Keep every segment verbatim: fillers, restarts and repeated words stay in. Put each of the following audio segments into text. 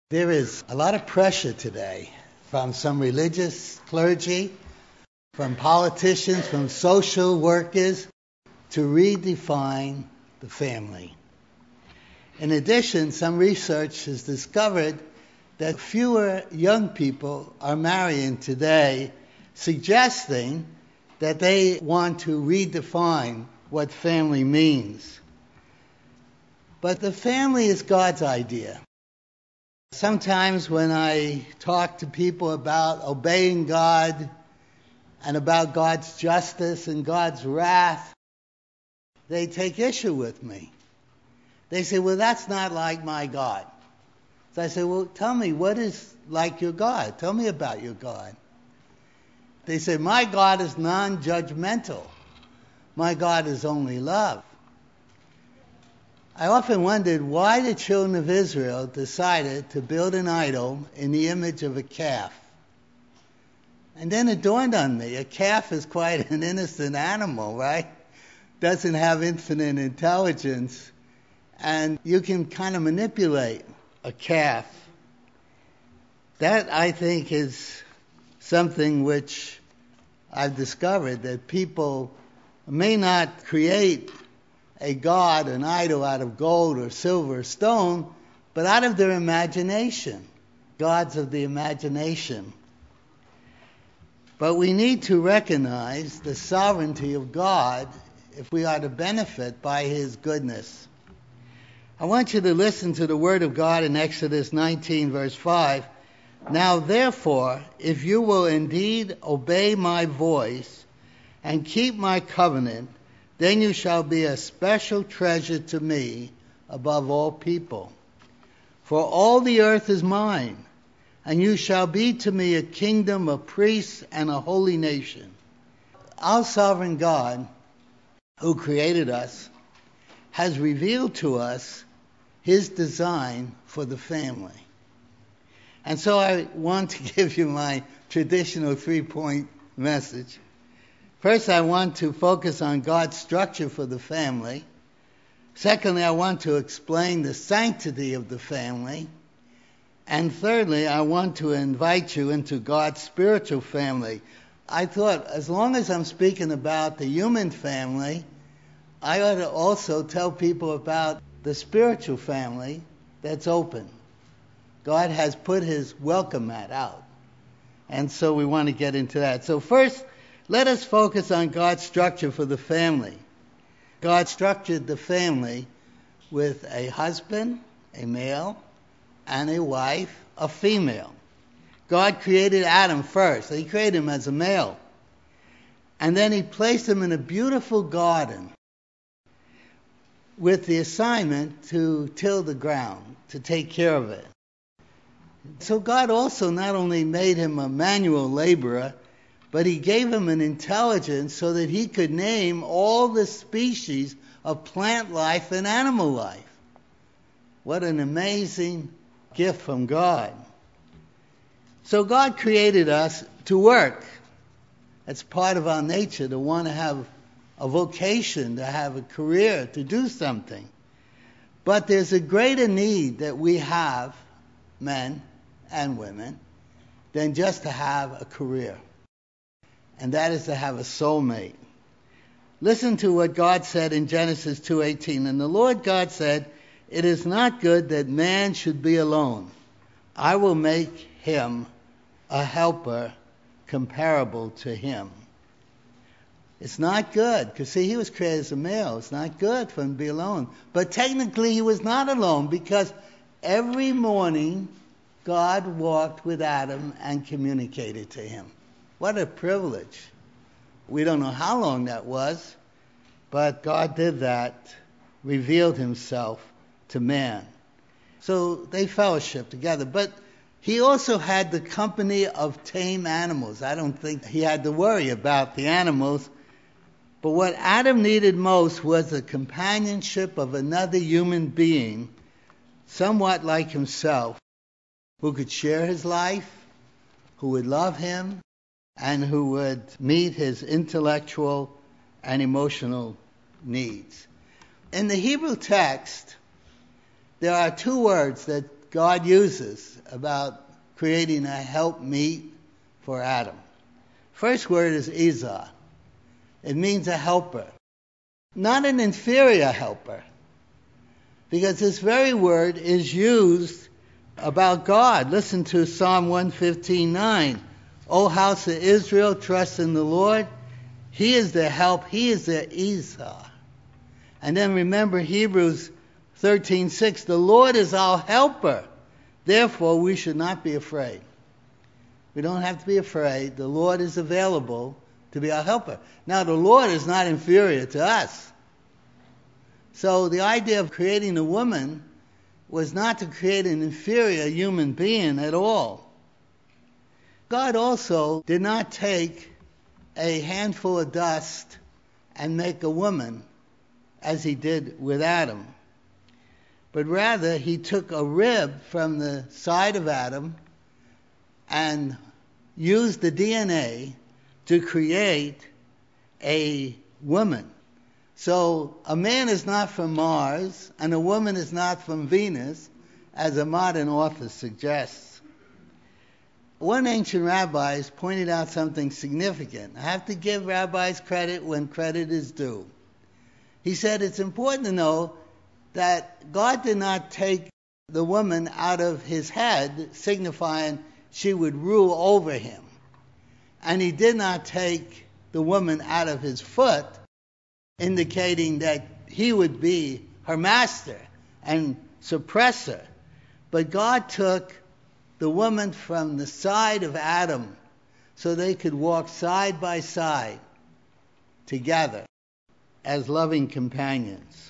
There is a lot of pressure today from some religious clergy, from politicians, from social workers to redefine the family. In addition, some research has discovered that fewer young people are marrying today, suggesting that they want to redefine what family means. But the family is God's idea. Sometimes when I talk to people about obeying God and about God's justice and God's wrath, they take issue with me. They say, well, that's not like my God. So I say, well, tell me, what is like your God? Tell me about your God. They say, my God is non-judgmental. My God is only love. I often wondered why the children of Israel decided to build an idol in the image of a calf. And then it dawned on me, a calf is quite an innocent animal, right? Doesn't have infinite intelligence. And you can kind of manipulate a calf. That, I think, is something which I've discovered, that people may not create a god, an idol out of gold or silver or stone, but out of their imagination, gods of the imagination. But we need to recognize the sovereignty of God if we are to benefit by His goodness. I want you to listen to the word of God in Exodus nineteen, verse five. Now therefore, if you will indeed obey my voice and keep my covenant, then you shall be a special treasure to me above all people. For all the earth is mine, and you shall be to me a kingdom of priests and a holy nation. Our sovereign God, who created us, has revealed to us His design for the family. And so I want to give you my traditional three-point message. First, I want to focus on God's structure for the family. Secondly, I want to explain the sanctity of the family. And thirdly, I want to invite you into God's spiritual family. I thought, as long as I'm speaking about the human family, I ought to also tell people about the spiritual family that's open. God has put His welcome mat out. And so we want to get into that. So first, let us focus on God's structure for the family. God structured the family with a husband, a male, and a wife, a female. God created Adam first. He created him as a male. And then He placed him in a beautiful garden with the assignment to till the ground, to take care of it. So God also not only made him a manual laborer, but He gave him an intelligence so that he could name all the species of plant life and animal life. What an amazing gift from God. So God created us to work. It's part of our nature to want to have a vocation, to have a career, to do something. But there's a greater need that we have, men and women, than just to have a career. And that is to have a soulmate. Listen to what God said in Genesis two eighteen. And the Lord God said, it is not good that man should be alone. I will make him a helper comparable to him. It's not good, because see, he was created as a male. It's not good for him to be alone. But technically he was not alone, because every morning God walked with Adam and communicated to him. What a privilege. We don't know how long that was, but God did that, revealed Himself to man. So they fellowshiped together. But He also had the company of tame animals. I don't think He had to worry about the animals. But what Adam needed most was the companionship of another human being, somewhat like himself, who could share his life, who would love him, and who would meet his intellectual and emotional needs. In the Hebrew text, there are two words that that God uses about creating a helpmeet for Adam. First word is Izah. It means a helper, not an inferior helper, because this very word is used about God. Listen to Psalm one fifteen nine. O house of Israel, trust in the Lord. He is their help. He is their Izah. And then remember Hebrews thirteen six. The Lord is our helper. Therefore, we should not be afraid. We don't have to be afraid. The Lord is available to be our helper. Now, the Lord is not inferior to us. So the idea of creating a woman was not to create an inferior human being at all. God also did not take a handful of dust and make a woman as he did with Adam. But rather, he took a rib from the side of Adam and used the D N A to create a woman. So a man is not from Mars and a woman is not from Venus, as a modern author suggests. One ancient rabbi has pointed out something significant. I have to give rabbis credit when credit is due. He said it's important to know that God did not take the woman out of his head, signifying she would rule over him. And he did not take the woman out of his foot, indicating that he would be her master and suppressor. But God took the woman from the side of Adam so they could walk side by side together as loving companions.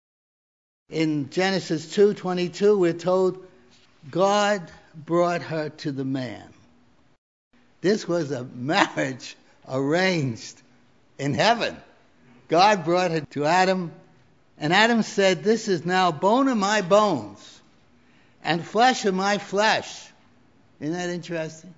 In Genesis two twenty-two, we're told God brought her to the man. This was a marriage arranged in heaven. God brought her to Adam, and Adam said, "This is now bone of my bones and flesh of my flesh." Isn't that interesting?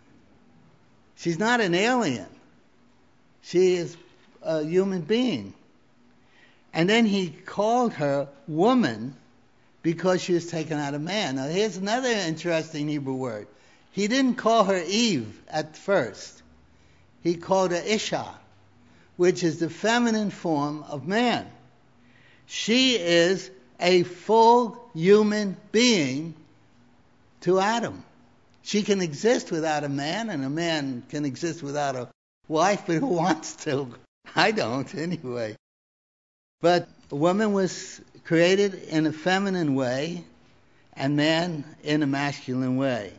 She's not an alien. She is a human being. And then he called her woman because she was taken out of man. Now here's another interesting Hebrew word. He didn't call her Eve at first. He called her Isha, which is the feminine form of man. She is a full human being to Adam. She can exist without a man, and a man can exist without a wife, but who wants to? I don't, anyway. But a woman was created in a feminine way, and man in a masculine way.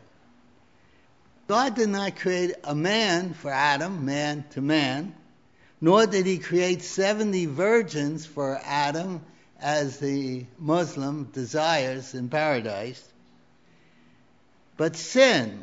God did not create a man for Adam, man to man, nor did he create seventy virgins for Adam, as the Muslim desires in paradise. But sin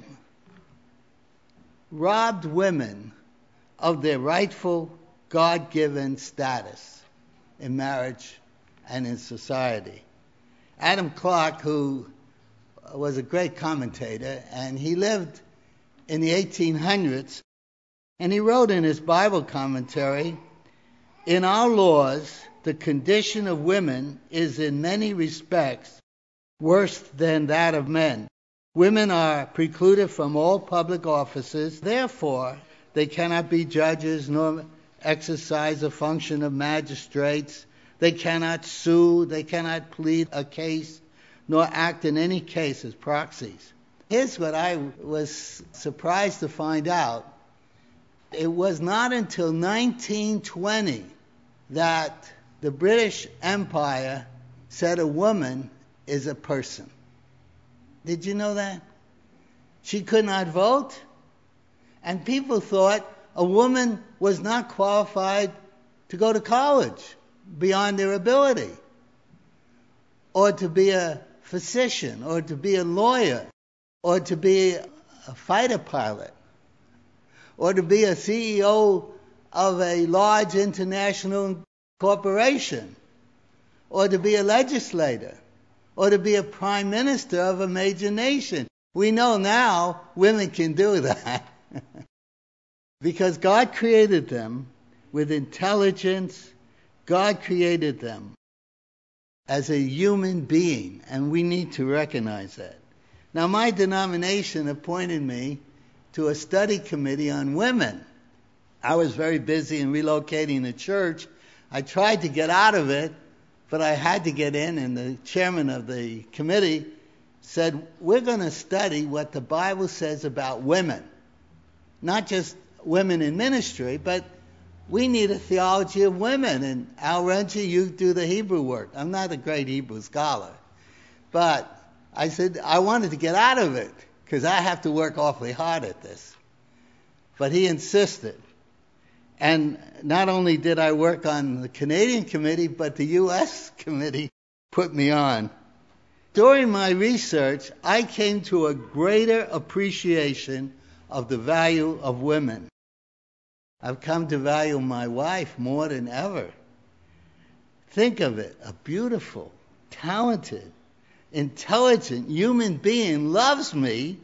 robbed women of their rightful God-given status in marriage and in society. Adam Clarke, who was a great commentator, and he lived in the eighteen hundreds, and he wrote in his Bible commentary, "In our laws, the condition of women is in many respects worse than that of men. Women are precluded from all public offices. Therefore, they cannot be judges nor exercise the function of magistrates. They cannot sue. They cannot plead a case, nor act in any case as proxies." Here's what I was surprised to find out. It was not until nineteen twenty that the British Empire said a woman is a person. Did you know that? She could not vote, and people thought a woman was not qualified to go to college beyond their ability, or to be a physician, or to be a lawyer, or to be a fighter pilot, or to be a C E O of a large international corporation, or to be a legislator, or to be a prime minister of a major nation. We know now women can do that because God created them with intelligence. God created them as a human being, and we need to recognize that. Now, my denomination appointed me to a study committee on women. I was very busy in relocating the church. I tried to get out of it, but I had to get in, and the chairman of the committee said, we're going to study what the Bible says about women. Not just women in ministry, but we need a theology of women. And Al Renji, you do the Hebrew work. I'm not a great Hebrew scholar. But I said, I wanted to get out of it, because I have to work awfully hard at this. But he insisted. And not only did I work on the Canadian committee, but the U S committee put me on. During my research, I came to a greater appreciation of the value of women. I've come to value my wife more than ever. Think of it, a beautiful, talented, intelligent human being loves me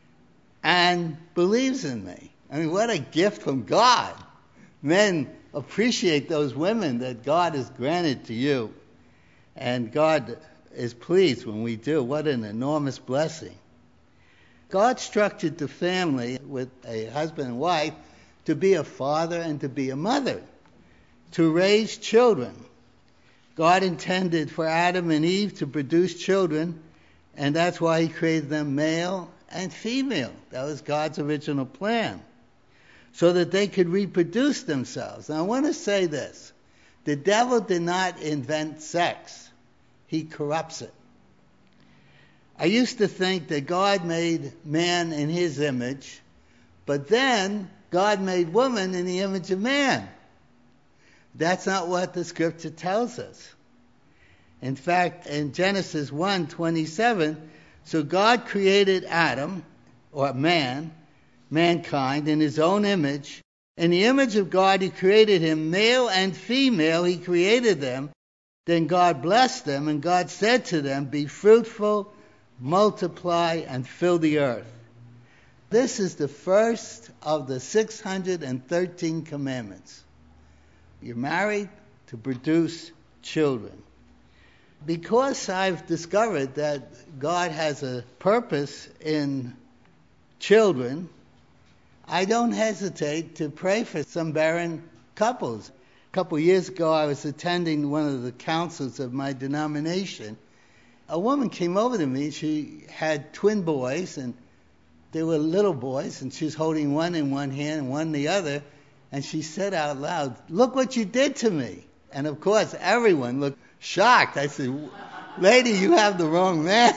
and believes in me. I mean, what a gift from God. Men appreciate those women that God has granted to you. And God is pleased when we do. What an enormous blessing. God structured the family with a husband and wife to be a father and to be a mother, to raise children. God intended for Adam and Eve to produce children, and that's why he created them male and female. That was God's original plan, so that they could reproduce themselves. Now, I want to say this. The devil did not invent sex. He corrupts it. I used to think that God made man in his image, but then God made woman in the image of man. That's not what the scripture tells us. In fact, in Genesis one twenty-seven, so God created Adam, or man, mankind, in his own image. In the image of God, he created him, male and female, he created them. Then God blessed them, and God said to them, be fruitful, multiply, and fill the earth. This is the first of the six hundred thirteen commandments. You're married to produce children. Because I've discovered that God has a purpose in children, I don't hesitate to pray for some barren couples. A couple years ago, I was attending one of the councils of my denomination. A woman came over to me. She had twin boys, and they were little boys, and she was holding one in one hand and one in the other, and she said out loud, look what you did to me. And of course, everyone looked shocked. I said, lady, you have the wrong man.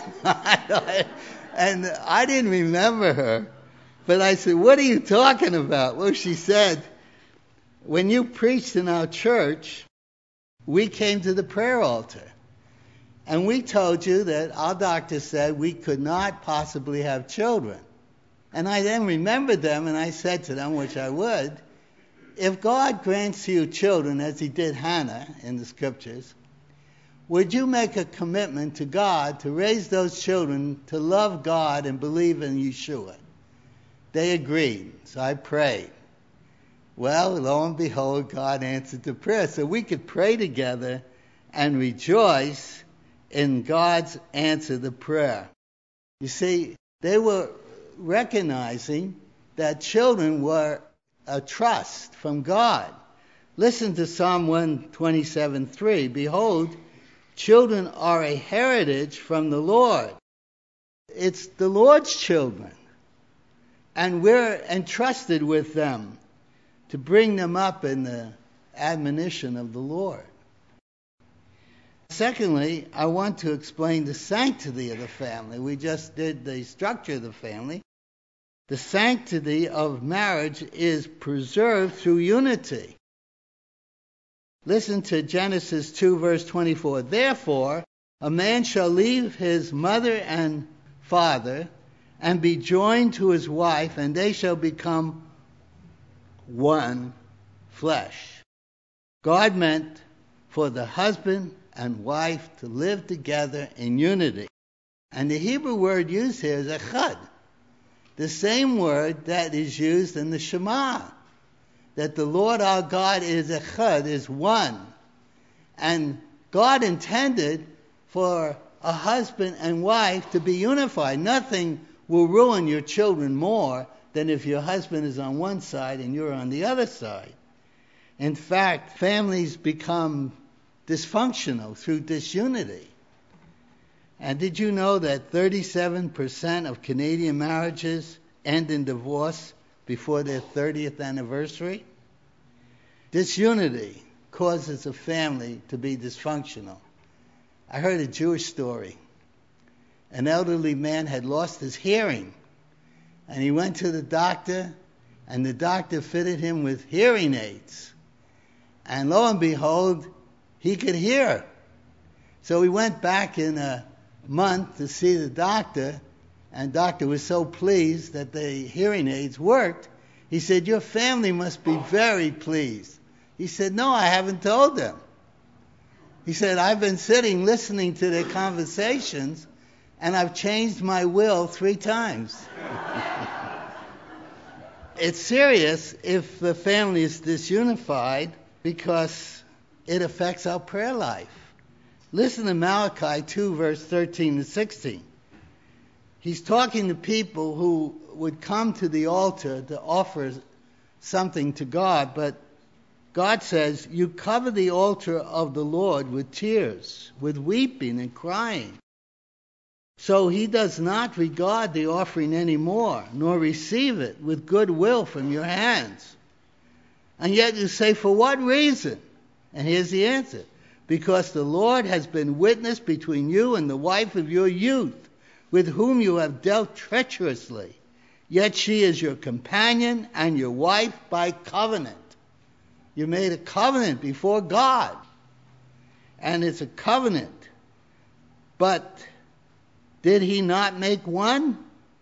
And I didn't remember her. But I said, what are you talking about? Well, she said, when you preached in our church, we came to the prayer altar. And we told you that our doctor said we could not possibly have children. And I then remembered them, and I said to them, which I would, if God grants you children, as he did Hannah in the scriptures, would you make a commitment to God to raise those children to love God and believe in Yeshua? They agreed, so I prayed. Well, lo and behold, God answered the prayer. So we could pray together and rejoice in God's answer to prayer. You see, they were recognizing that children were a trust from God. Listen to Psalm one twenty-seven three. Behold, children are a heritage from the Lord. It's the Lord's children. And we're entrusted with them to bring them up in the admonition of the Lord. Secondly, I want to explain the sanctity of the family. We just did the structure of the family. The sanctity of marriage is preserved through unity. Listen to Genesis two, verse twenty-four. Therefore, a man shall leave his mother and father and be joined to his wife, and they shall become one flesh. God meant for the husband and wife to live together in unity. And the Hebrew word used here is echad, the same word that is used in the Shema, that the Lord our God is echad, is one. And God intended for a husband and wife to be unified. Nothing will ruin your children more than if your husband is on one side and you're on the other side. In fact, families become dysfunctional through disunity. And did you know that thirty-seven percent of Canadian marriages end in divorce before their thirtieth anniversary? Disunity causes a family to be dysfunctional. I heard a Jewish story. An elderly man had lost his hearing, and he went to the doctor, and the doctor fitted him with hearing aids. And lo and behold, he could hear. So he went back in a month to see the doctor, and the doctor was so pleased that the hearing aids worked. He said, "Your family must be very pleased." He said, "No, I haven't told them." He said, "I've been sitting listening to their conversations, and I've changed my will three times." It's serious if the family is disunified because it affects our prayer life. Listen to Malachi two, verse thirteen to sixteen. He's talking to people who would come to the altar to offer something to God, but God says, "You cover the altar of the Lord with tears, with weeping and crying." So he does not regard the offering anymore, nor receive it with good will from your hands. And yet you say, "For what reason?" And here's the answer. "Because the Lord has been witness between you and the wife of your youth, with whom you have dealt treacherously. Yet she is your companion and your wife by covenant." You made a covenant before God. And it's a covenant. But did he not make one?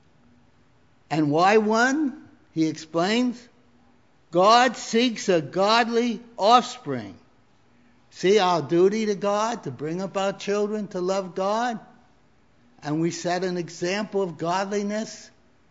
And why one? He explains. God seeks a godly offspring. See our duty to God, to bring up our children to love God. And we set an example of godliness.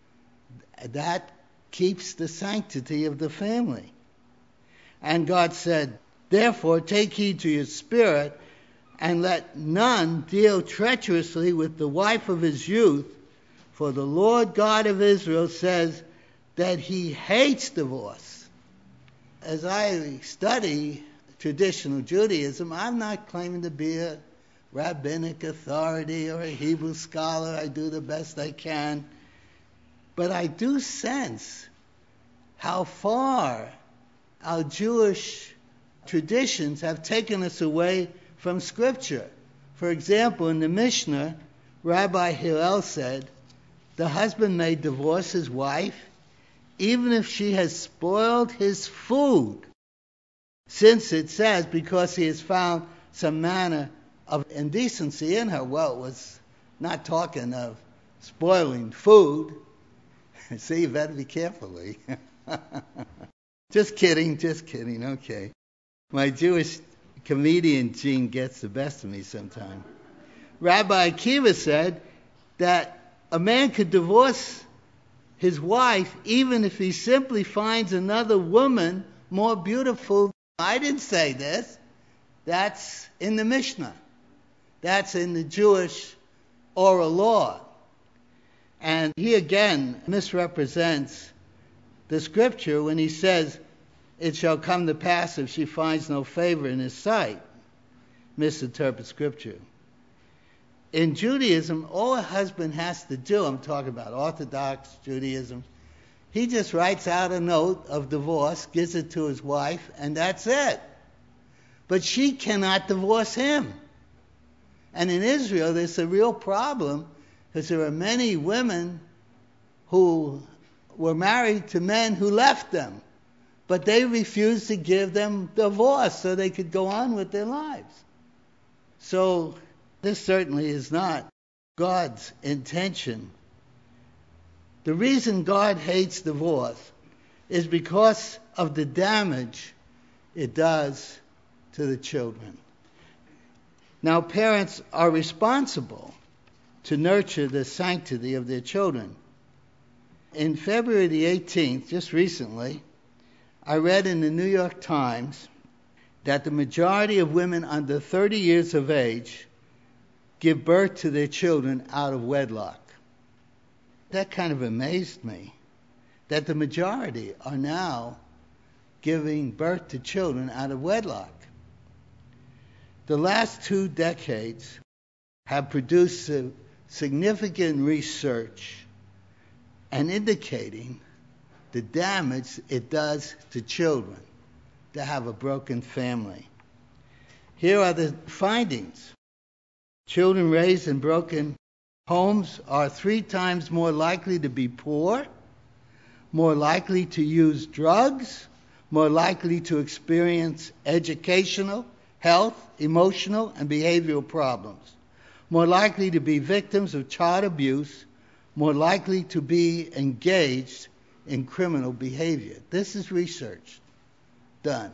That keeps the sanctity of the family. And God said, "Therefore take heed to your spirit, and let none deal treacherously with the wife of his youth, for the Lord God of Israel says that he hates divorce." As I study traditional Judaism, I'm not claiming to be a rabbinic authority or a Hebrew scholar. I do the best I can. But I do sense how far our Jewish traditions have taken us away from Scripture. For example, in the Mishnah, Rabbi Hillel said, the husband may divorce his wife even if she has spoiled his food, since it says, because he has found some manner of indecency in her. Well, it was not talking of spoiling food. See, you better be careful. Just kidding, just kidding, okay. My Jewish comedian gene gets the best of me sometimes. Rabbi Akiva said that a man could divorce his wife even if he simply finds another woman more beautiful. I didn't say this. That's in the Mishnah. That's in the Jewish oral law. And he again misrepresents the Scripture when he says, "It shall come to pass if she finds no favor in his sight." Misinterpret Scripture. In Judaism, all a husband has to do, I'm talking about Orthodox Judaism, he just writes out a note of divorce, gives it to his wife, and that's it. But she cannot divorce him. And in Israel, there's a real problem because there are many women who were married to men who left them, but they refused to give them divorce so they could go on with their lives. So this certainly is not God's intention. The reason God hates divorce is because of the damage it does to the children. Now, parents are responsible to nurture the sanctity of their children. In February the eighteenth, just recently, I read in the New York Times that the majority of women under thirty years of age give birth to their children out of wedlock. That kind of amazed me, that the majority are now giving birth to children out of wedlock. The last two decades have produced significant research and indicating the damage it does to children to have a broken family. Here are the findings. Children raised in broken homes are three times more likely to be poor, more likely to use drugs, more likely to experience educational, health, emotional, and behavioral problems, more likely to be victims of child abuse, more likely to be engaged in criminal behavior. This is research done.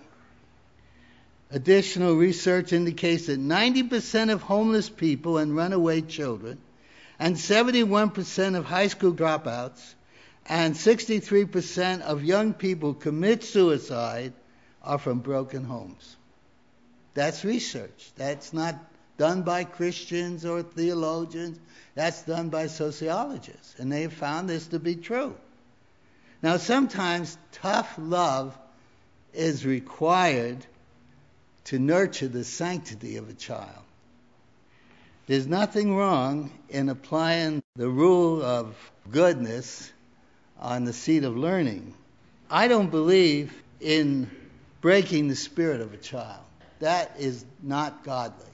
Additional research indicates that ninety percent of homeless people and runaway children, and seventy-one percent of high school dropouts, and sixty-three percent of young people who commit suicide are from broken homes. That's research. That's not done by Christians or theologians. That's done by sociologists, and they have found this to be true. Now, sometimes tough love is required to nurture the sanctity of a child. There's nothing wrong in applying the rule of goodness on the seat of learning. I don't believe in breaking the spirit of a child. That is not godly.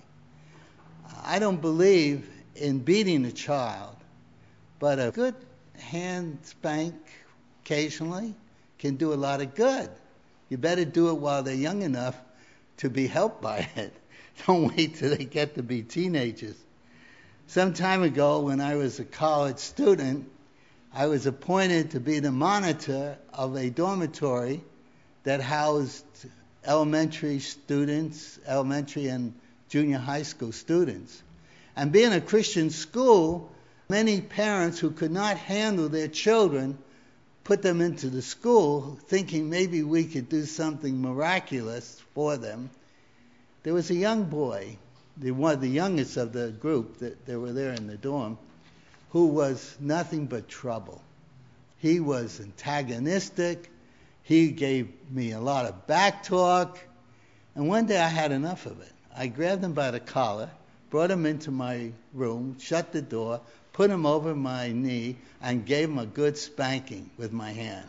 I don't believe in beating a child, but a good hand spank occasionally can do a lot of good. You better do it while they're young enough to be helped by it. Don't wait till they get to be teenagers. Some time ago, when I was a college student, I was appointed to be the monitor of a dormitory that housed elementary students, elementary and junior high school students. And being a Christian school, many parents who could not handle their children put them into the school thinking maybe we could do something miraculous for them. There was a young boy, the one of the youngest of the group that, that were there in the dorm, who was nothing but trouble. He was antagonistic. He gave me a lot of back talk. And one day I had enough of it. I grabbed him by the collar, brought him into my room, shut the door, put him over my knee, and gave him a good spanking with my hand.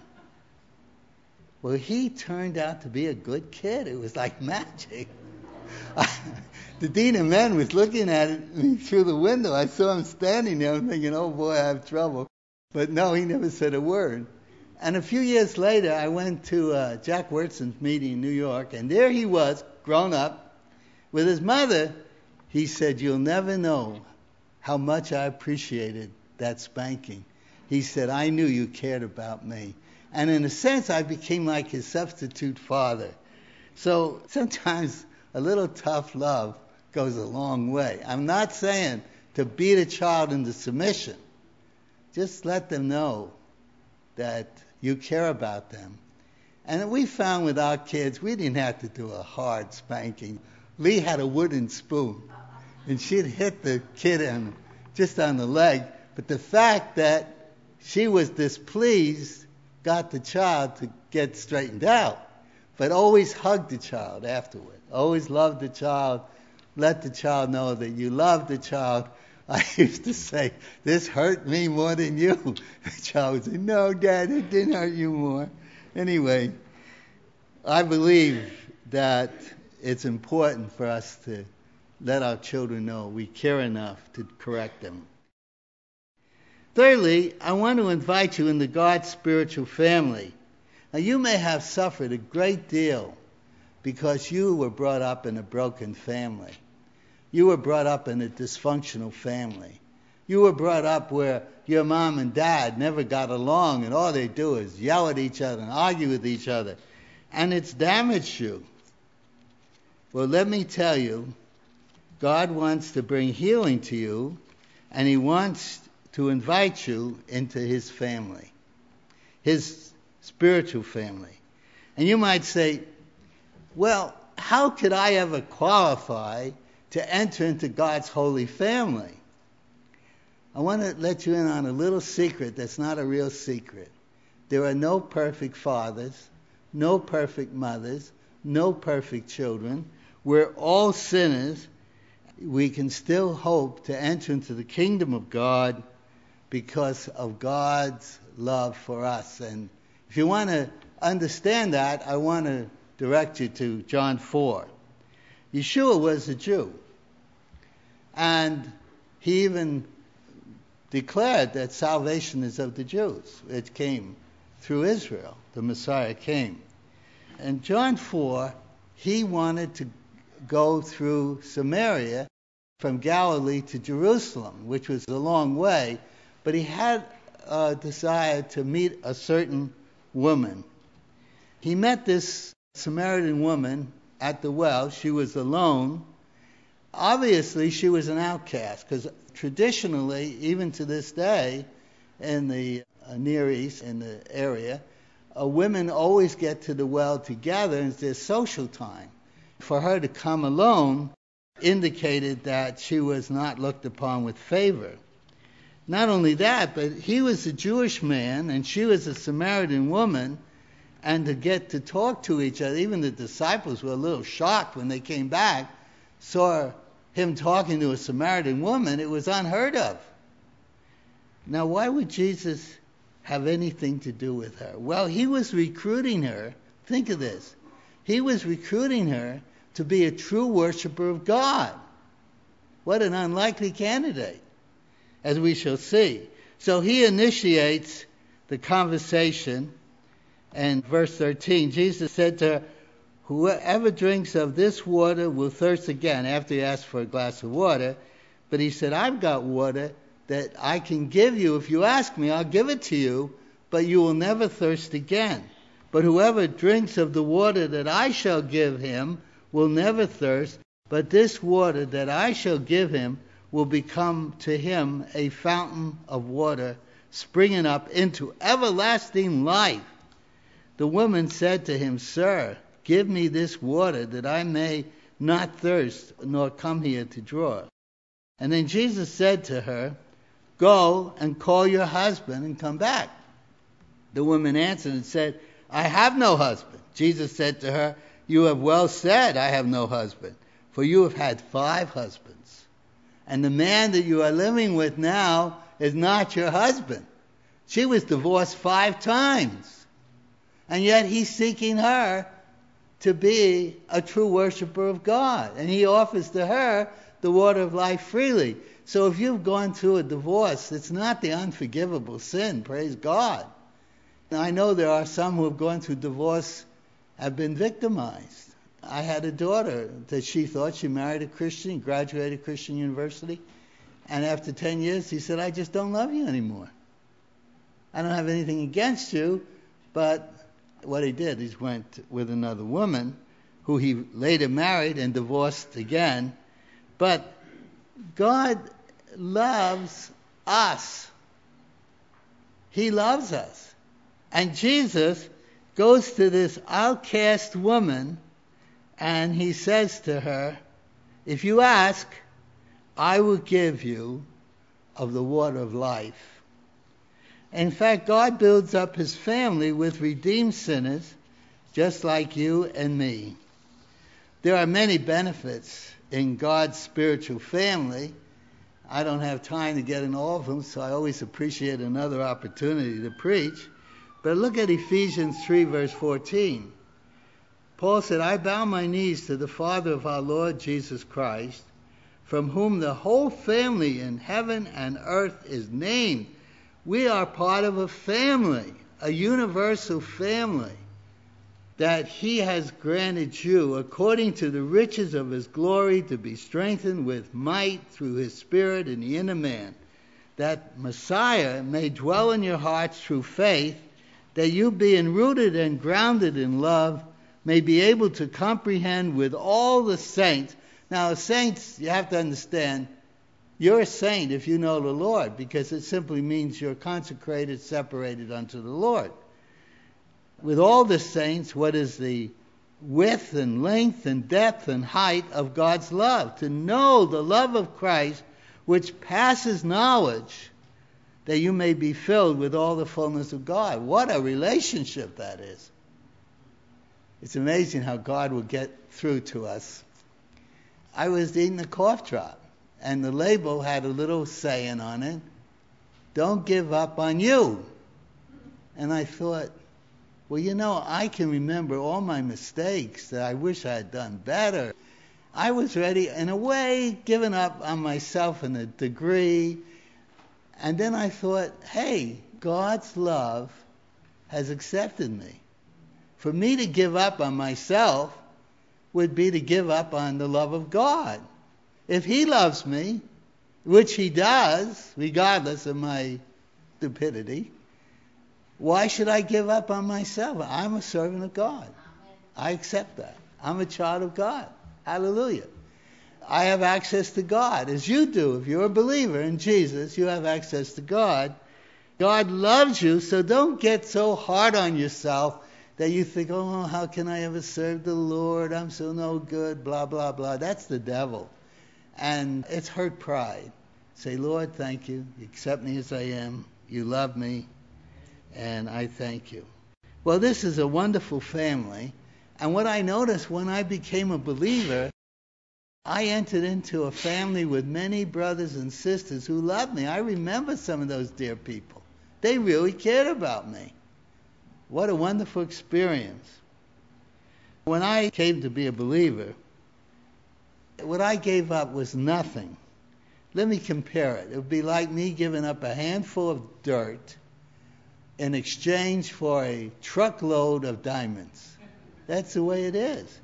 Well, he turned out to be a good kid. It was like magic. The dean of men was looking at me through the window. I saw him standing there. I'm thinking, oh boy, I have trouble. But no, he never said a word. And a few years later, I went to uh, Jack Wyrtzen's meeting in New York, and there he was, grown up, with his mother. He said, you'll never know how much I appreciated that spanking. He said, I knew you cared about me. And in a sense, I became like his substitute father. So sometimes a little tough love goes a long way. I'm not saying to beat a child into submission. Just let them know that you care about them. And we found with our kids, we didn't have to do a hard spanking. Lee had a wooden spoon, and she'd hit the kid on, just on the leg. But the fact that she was displeased got the child to get straightened out. But always hug the child afterward. Always love the child. Let the child know that you love the child. I used to say, this hurt me more than you. The child would say, no, Dad, it didn't hurt you more. Anyway, I believe that it's important for us to let our children know we care enough to correct them. Thirdly, I want to invite you into God's spiritual family. Now, you may have suffered a great deal because you were brought up in a broken family. You were brought up in a dysfunctional family. You were brought up where your mom and dad never got along, and all they do is yell at each other and argue with each other. And it's damaged you. Well, let me tell you, God wants to bring healing to you, and He wants to invite you into His family, His spiritual family. And you might say, well, how could I ever qualify to enter into God's holy family. I want to let you in on a little secret that's not a real secret. There are no perfect fathers, no perfect mothers, no perfect children. We're all sinners. We can still hope to enter into the kingdom of God because of God's love for us. And if you want to understand that, I want to direct you to John four. Yeshua was a Jew. And he even declared that salvation is of the Jews. It came through Israel. The Messiah came. In John four, he wanted to go through Samaria from Galilee to Jerusalem, which was a long way, but he had a desire to meet a certain woman. He met this Samaritan woman at the well. She was alone. Obviously, she was an outcast, because traditionally, even to this day, in the uh, Near East, in the area, uh, women always get to the well together, and it's their social time. For her to come alone indicated that she was not looked upon with favor. Not only that, but he was a Jewish man, and she was a Samaritan woman, and to get to talk to each other, even the disciples were a little shocked when they came back, saw him talking to a Samaritan woman. It was unheard of. Now, why would Jesus have anything to do with her? Well, he was recruiting her. Think of this. He was recruiting her to be a true worshiper of God. What an unlikely candidate, as we shall see. So he initiates the conversation. And verse thirteen, Jesus said to her, whoever drinks of this water will thirst again, after he asked for a glass of water. But he said, I've got water that I can give you. If you ask me, I'll give it to you, but you will never thirst again. But whoever drinks of the water that I shall give him will never thirst, but this water that I shall give him will become to him a fountain of water springing up into everlasting life. The woman said to him, Sir, give me this water that I may not thirst nor come here to draw. And then Jesus said to her, Go and call your husband and come back. The woman answered and said, I have no husband. Jesus said to her, You have well said, I have no husband, for you have had five husbands. And the man that you are living with now is not your husband. She was divorced five times. And yet he's seeking her to be a true worshiper of God. And he offers to her the water of life freely. So if you've gone through a divorce, it's not the unforgivable sin, praise God. Now, I know there are some who have gone through divorce, have been victimized. I had a daughter that she thought she married a Christian, graduated Christian university, and after ten years he said, I just don't love you anymore. I don't have anything against you, but what he did, he went with another woman who he later married and divorced again. But God loves us. He loves us. And Jesus goes to this outcast woman and he says to her, if you ask, I will give you of the water of life. In fact, God builds up his family with redeemed sinners, just like you and me. There are many benefits in God's spiritual family. I don't have time to get into all of them, so I always appreciate another opportunity to preach. But look at Ephesians three, verse fourteen. Paul said, I bow my knees to the Father of our Lord Jesus Christ, from whom the whole family in heaven and earth is named. We are part of a family, a universal family, that he has granted you, according to the riches of his glory, to be strengthened with might through his Spirit in the inner man, that Messiah may dwell in your hearts through faith, that you, being rooted and grounded in love, may be able to comprehend with all the saints. Now, saints, you have to understand, you're a saint if you know the Lord, because it simply means you're consecrated, separated unto the Lord. With all the saints, what is the width and length and depth and height of God's love, to know the love of Christ, which passes knowledge, that you may be filled with all the fullness of God. What a relationship that is. It's amazing how God will get through to us. I was eating a cough drop, and the label had a little saying on it, "Don't give up on you." And I thought, well, you know, I can remember all my mistakes that I wish I had done better. I was ready, in a way, giving up on myself in a degree. And then I thought, hey, God's love has accepted me. For me to give up on myself would be to give up on the love of God. If he loves me, which he does, regardless of my stupidity, why should I give up on myself? I'm a servant of God. I accept that. I'm a child of God. Hallelujah. I have access to God, as you do. If you're a believer in Jesus, you have access to God. God loves you, so don't get so hard on yourself that you think, oh, how can I ever serve the Lord? I'm so no good, blah, blah, blah. That's the devil. And it's hurt pride. Say, Lord, thank you. You accept me as I am. You love me. And I thank you. Well, this is a wonderful family. And what I noticed when I became a believer, I entered into a family with many brothers and sisters who loved me. I remember some of those dear people. They really cared about me. What a wonderful experience. When I came to be a believer, what I gave up was nothing. Let me compare it. It would be like me giving up a handful of dirt in exchange for a truckload of diamonds. That's the way it is.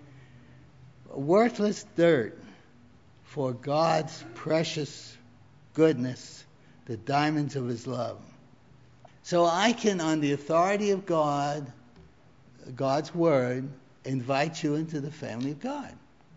Worthless dirt for God's precious goodness, the diamonds of his love. So I can, on the authority of God, God's word, invite you into the family of God.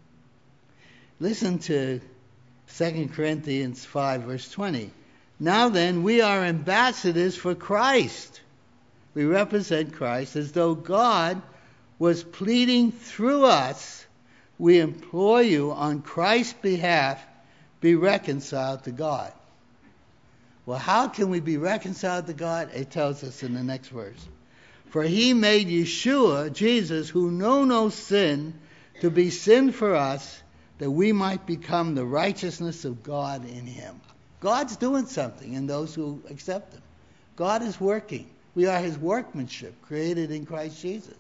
Listen to Second Corinthians five, verse twenty. Now then, we are ambassadors for Christ. We represent Christ as though God was pleading through us. We implore you on Christ's behalf, be reconciled to God. Well, how can we be reconciled to God? It tells us in the next verse. For he made Yeshua, Jesus, who knew no sin, to be sin for us, that we might become the righteousness of God in him. God's doing something in those who accept him. God is working. We are his workmanship, created in Christ Jesus.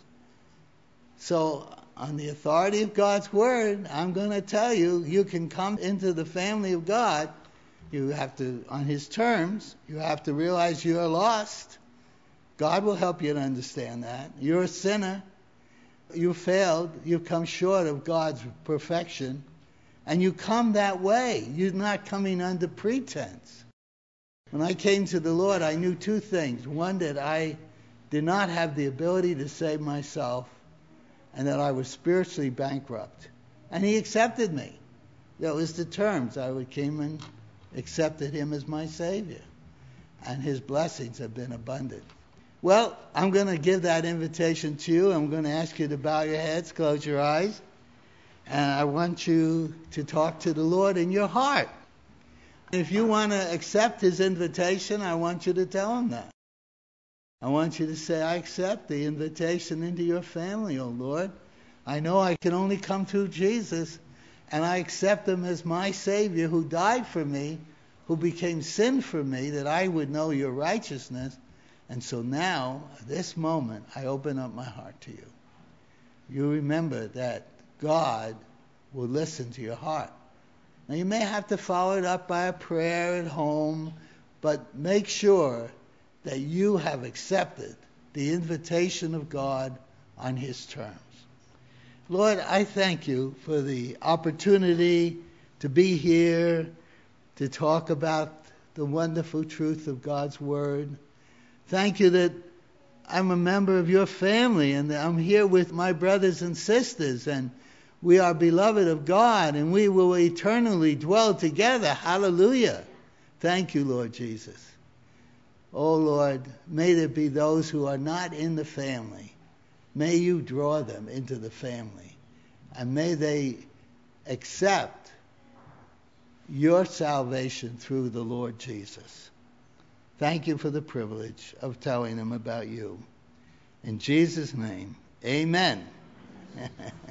So, on the authority of God's word, I'm going to tell you, you can come into the family of God. You have to, on his terms, you have to realize you're lost. God will help you to understand that. You're a sinner. You failed. You've come short of God's perfection. And you come that way. You're not coming under pretense. When I came to the Lord, I knew two things. One, that I did not have the ability to save myself, and that I was spiritually bankrupt. And he accepted me. That was the terms. I came and accepted him as my Savior. And his blessings have been abundant. Well, I'm going to give that invitation to you. I'm going to ask you to bow your heads, close your eyes. And I want you to talk to the Lord in your heart. If you want to accept his invitation, I want you to tell him that. I want you to say, I accept the invitation into your family, O Lord. I know I can only come through Jesus, and I accept him as my Savior who died for me, who became sin for me, that I would know your righteousness. And so now, at this moment, I open up my heart to you. You remember that God will listen to your heart. Now, you may have to follow it up by a prayer at home, but make sure that you have accepted the invitation of God on his terms. Lord, I thank you for the opportunity to be here, to talk about the wonderful truth of God's word. Thank you that I'm a member of your family and that I'm here with my brothers and sisters, and we are beloved of God, and we will eternally dwell together. Hallelujah. Thank you, Lord Jesus. Oh, Lord, may there be those who are not in the family May you draw them into the family, and may they accept your salvation through the Lord Jesus. Thank you for the privilege of telling them about you. In Jesus' name, amen.